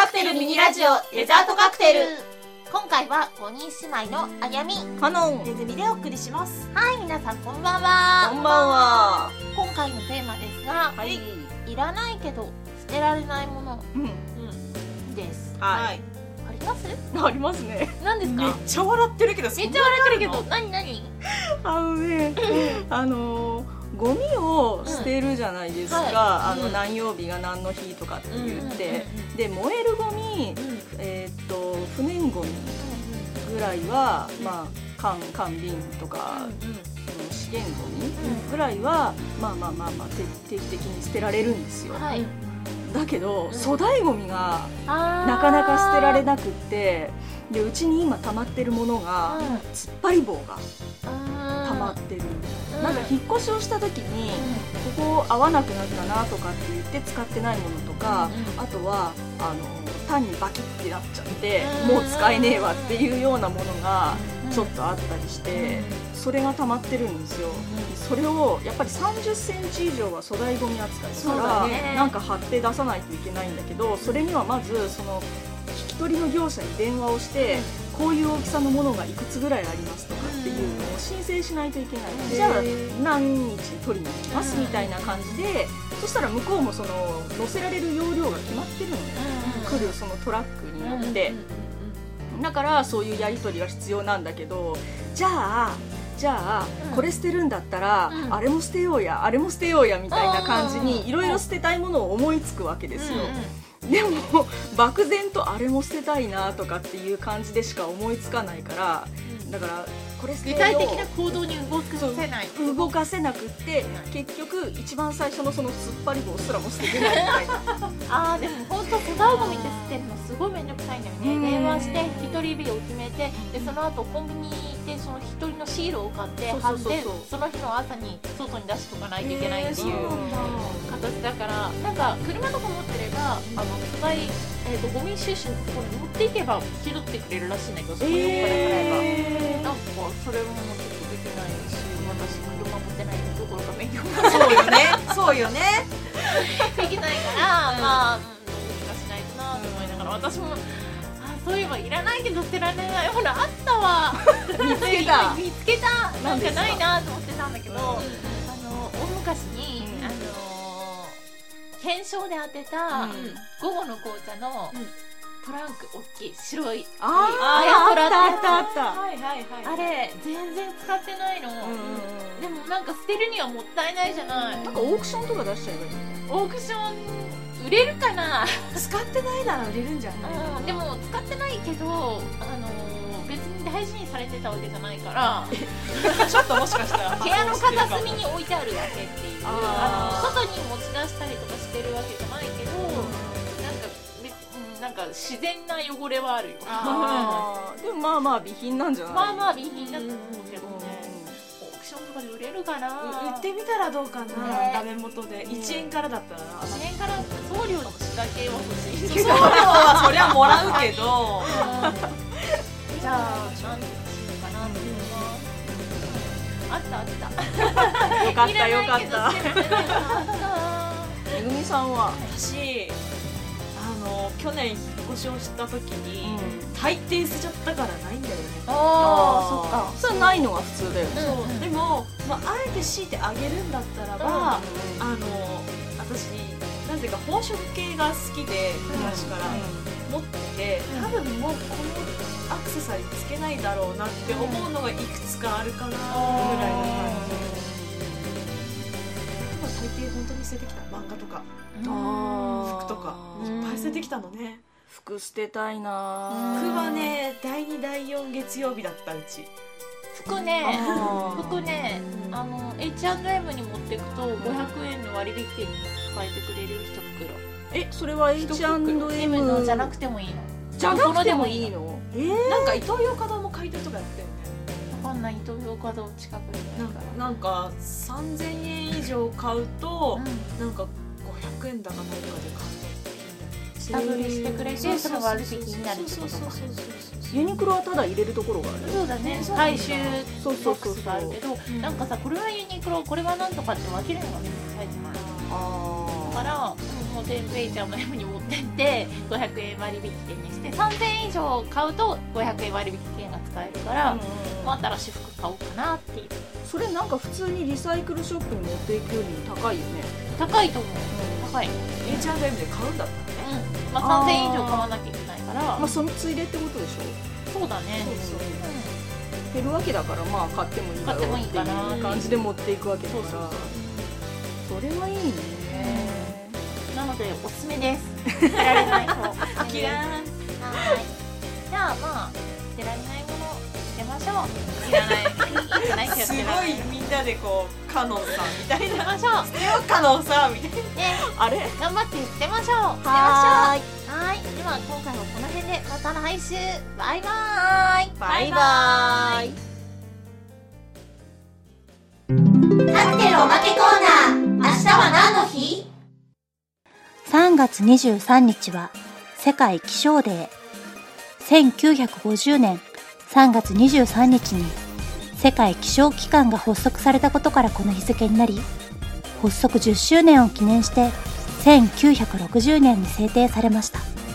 クテルミニラジオデザートカクテル。 今回は5人姉妹のあやみ、 カノン、 ネズミでお送りします。 はい、皆さんこんばんは。 こんばんは。 今回のテーマですが、 はい、 いらないけど捨てられないものです。 はい、 あります？ ありますね。 何ですか？ めっちゃ笑ってるけど、 めっちゃ笑ってるけど、何？ ゴミを捨てるじゃないですか、何曜日が何の日とかって言って、で燃えるゴミ、不燃ゴミぐらいは、まあ缶瓶とか、資源ゴミぐらいはまあ定期的に捨てられるんですよ、はい、だけど、粗大ゴミがなかなか捨てられなくって、でうちに今溜まってるものが、突っ張り棒が溜まってる。なんか引っ越しをした時に、ここ合わなくなったなとかって言って使ってないものとか、あとは単にバキってなっちゃって、もう使えねえわっていうようなものがちょっとあったりして、それが溜まってるんですよ。それをやっぱり30センチ以上は粗大ゴミ扱いだから、なんか貼って出さないといけないんだけど、それにはまずその引き取りの業者に電話をして、こういう大きさのものがいくつぐらいありますとかっていうのを申請しないといけない。じゃあ何日に取りに行きますみたいな感じで、そしたら向こうもその乗せられる容量が決まってるのね、来るそのトラックに乗って、だからそういうやり取りが必要なんだけど、じゃあこれ捨てるんだったら、あれも捨てようやあれも捨てようやみたいな感じにいろいろ捨てたいものを思いつくわけですよ。でも漠然とあれも捨てたいなとかっていう感じでしか思いつかないから、だからこれ捨てよう、 具体的な行動に動かせなくって、結局一番最初のその突っ張り棒すらも捨ててないみたいなでも本当粗大ゴミって捨てるのすごいめんどくさいんだよね。電話して一人日を決めて、でその後コンビニでその一人のシールを買って貼って、その日の朝に外に出しとかないといけないっていう形だから、なんか車とか持ってれば粗大ゴミ収集のところに持っていけば拾ってくれるらしいんだけど、そこにお金払えば、なんかそれもちょっとできないし、私車持ってないどころか免許もそうよねできないから、まあどうにかしないとなと思いながら、私もそういえばいらないけど捨てられないものあったわ見つけたなんかないなと思ってたんだけど、大昔に検証で当てた午後の紅茶のトランク大きい白いあやとらってやつ、あれ全然使ってないの。でもなんか捨てるにはもったいないじゃない。 なんかオークションとか出しちゃえばいいの。 オークション売れるかな。 使ってないなら売れるんじゃない？ でも使ってないけど別に大事にされてたわけじゃないからちょっともしかしたら部屋の片隅に置いてあるだけっていう、外に持ち出したりとかしてるわけじゃないけど、なんか自然な汚れはあるよ。 でもまあまあ備品なんじゃない？ まあまあ備品だと思うけどね。オークションとかで売れるかな。 売ってみたらどうかな。ダメ元で1円からだったら 1円から送料の仕掛けは欲しい。 送料はそりゃもらうけどじゃあ何しようかなと思います。あったよかっためぐみさんは？ 私去年引っ越しをした時に、大抵捨てちゃったからないんだよね。 そっか。 それないのが普通だよね。 でも、あえて強いてあげるんだったらば、私なぜか宝飾系が好きで昔から持ってて、多分もうこのアクセサリーつけないだろうなって思うのがいくつかあるかなぐらいの感じ。大抵本当に捨ててきた漫画とか服とかいっぱい捨ててきたのね。 服捨てたいな。 服はね、第2第4月曜日だったうち。 服ね、H&M に持ってくと500円の割引券に変えてくれる1袋。 それは H&M のじゃなくてもいいの？ じゃなくてもいいの？ なんかイトーヨーカドーも買い取りとかやってるね。 わかんない、イトーヨーカドー近くにないから。 なんか3000円以上買うと、なんか500円だか何かで買う下取りしてくれて、その割引になるってことか。 ユニクロはただ入れるところがある。 そうだね、回収ボックスがあるけど、なんかさ、これはユニクロ、これはなんとかって分けるのがめんどくさいじゃない。だからものテンプレチャーの M に持ってって500円割引券にして3000円以上買うと500円割引券が使えるから、新しい服買おうかなっていう。 それなんか普通にリサイクルショップに持っていくよりも高いよね。 高いと思う、高い。 H&M で買うんだったらね、 3000円以上買わなきゃいけないから、 そのついでってことでしょ。 そうだね。 減るわけだから、買ってもいいだろうっていう感じで持っていくわけだから、それはいいね。 なのでおすすめです。捨てられないと。 キラーン。 はい。じゃあ捨てられないもの捨てましょう。 いらない。すごいみんなでこうカノンさんみたいな。 捨てましょう。 捨てようカノンさんみたいな。 あれ？頑張って捨てましょう。 はい。 では今回はこの辺で、また来週。バイバーイ。 バイバーイ。 カクテルおまけコーナー。明日は何の日？3月23日は世界気象デー。1950年3月23日に世界気象機関が発足されたことからこの日付になり、発足10周年を記念して1960年に制定されました。